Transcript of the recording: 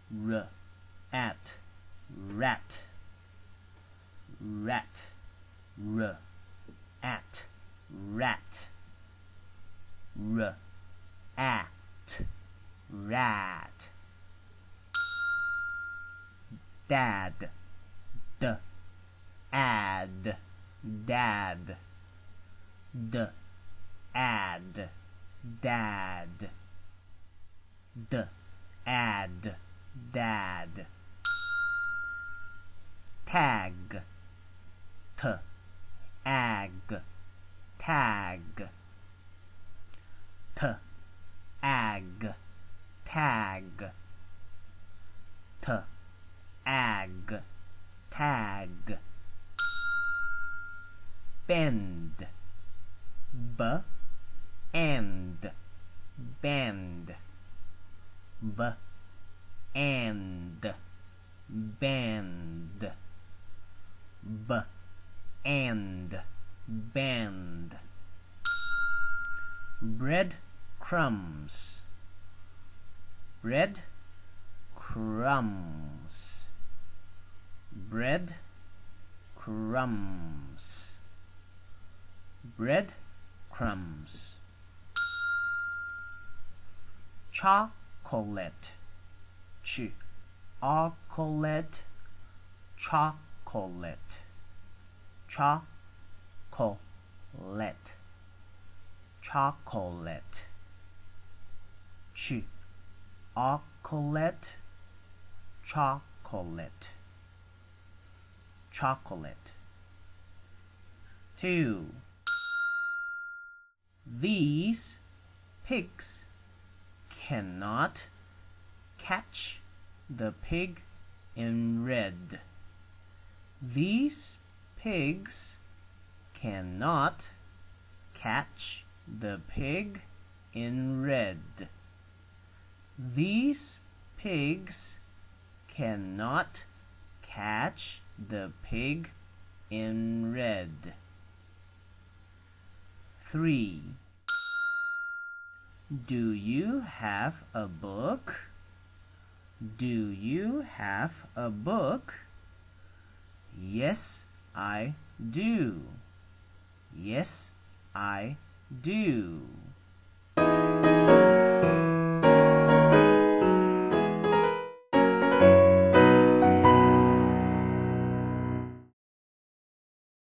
at, rat, rat, at, rat, at, rat, dad, add, dad, add, dad, add, dad, tag, ag, tag, ag, tag, ag, tag, bend, and, bend, and, bend, and, bend, bread crumbs, bread crumbs, bread crumbs, bread crumbs, chocolate, chocolate, chocolate, chocolate, chocolate, chocolate, chocolate, chocolate. 2. These pigs cannot catch the pig in red. These pigs cannot catch the pig in red. These pigs cannot catch the pig in red. 3. Do you have a book? Do you have a book? Yes, I do. Yes, I do.